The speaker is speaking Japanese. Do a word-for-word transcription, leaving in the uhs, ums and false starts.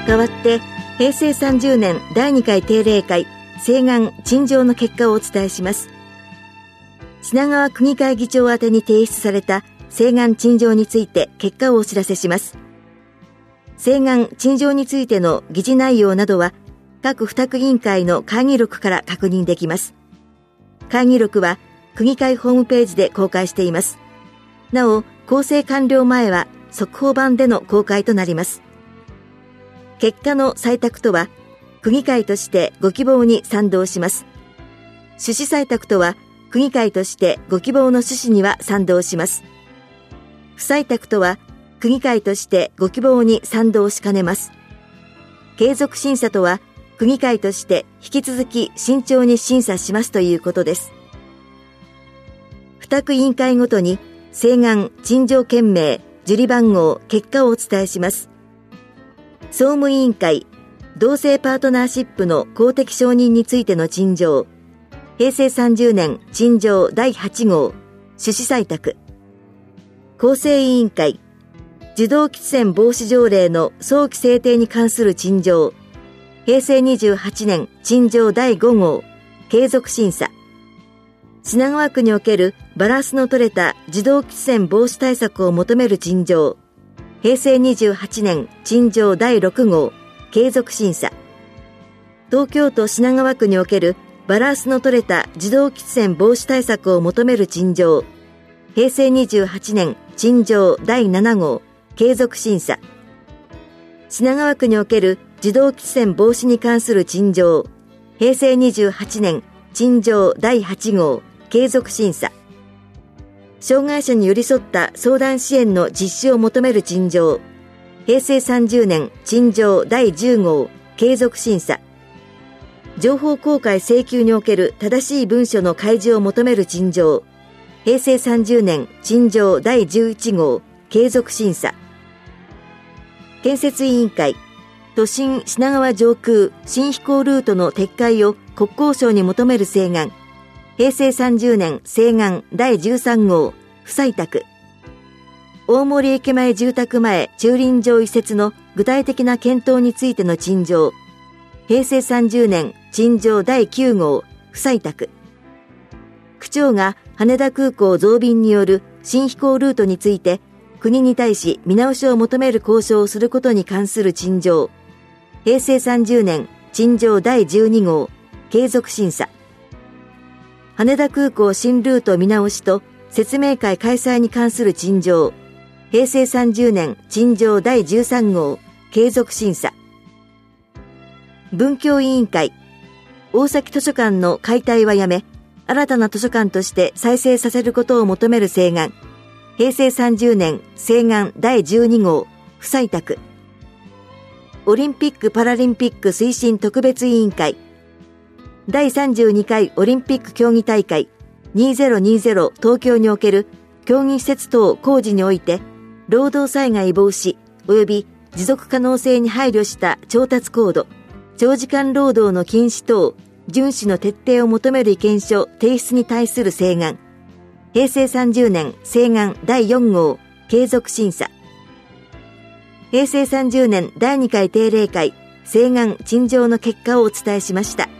代わってへいせいさんじゅうねんだいにかい定例会請願陳情の結果をお伝えします。品川区議会議長宛てに提出された請願陳情について結果をお知らせします。請願陳情についての議事内容などは各付託委員会の会議録から確認できます。会議録は区議会ホームページで公開しています。なお、構成完了前は速報版での公開となります。結果の採択とは、区議会としてご希望に賛同します。趣旨採択とは、区議会としてご希望の趣旨には賛同します。不採択とは、区議会としてご希望に賛同しかねます。継続審査とは、区議会として引き続き慎重に審査しますということです。付託委員会ごとに、請願、陳情件名、受理番号、結果をお伝えします。総務委員会、同性パートナーシップの公的承認についての陳情、へいせいさんじゅうねん陳情だいはち号、趣旨採択。構成委員会、受動喫煙防止条例の早期制定に関する陳情、へいせいにじゅうはちねん陳情だいご号、継続審査。品川区におけるバランスの取れた受動喫煙防止対策を求める陳情、へいせいにじゅうはちねん陳情だいろく号、継続審査。東京都品川区におけるバランスの取れた受動喫煙防止対策を求める陳情、へいせいにじゅうはちねん陳情だいなな号、継続審査。品川区における受動喫煙防止に関する陳情、へいせいにじゅうはちねん陳情だいはち号、継続審査。障害者に寄り添った相談支援の実施を求める陳情、へいせいさんじゅうねん陳情だいじゅう号、継続審査。情報公開請求における正しい文書の開示を求める陳情、へいせいさんじゅうねん陳情だいじゅういち号、継続審査。建設委員会、都心品川上空新飛行ルートの撤回を国交省に求める請願、へいせいさんじゅうねん請願だいじゅうさん号、不採択。大森駅前住宅前駐輪場移設の具体的な検討についての陳情、へいせいさんじゅうねん陳情だいきゅう号、不採択。区長が羽田空港増便による新飛行ルートについて国に対し見直しを求める交渉をすることに関する陳情、へいせいさんじゅうねん陳情だいじゅうに号、継続審査。羽田空港新ルート見直しと説明会開催に関する陳情、へいせいさんじゅうねん陳情だいじゅうさん号、継続審査。文教委員会、大崎図書館の解体はやめ、新たな図書館として再生させることを求める請願、へいせいさんじゅうねん請願だいじゅうに号、不採択。オリンピック・パラリンピック推進特別委員会、だいさんじゅうにかいオリンピック競技大会にせんにじゅう東京における競技施設等工事において、労働災害防止及び持続可能性に配慮した調達コード、長時間労働の禁止等、遵守の徹底を求める意見書提出に対する請願、へいせいさんじゅうねん請願だいよん号、継続審査。へいせいさんじゅうねんだいにかい定例会請願陳情の結果をお伝えしました。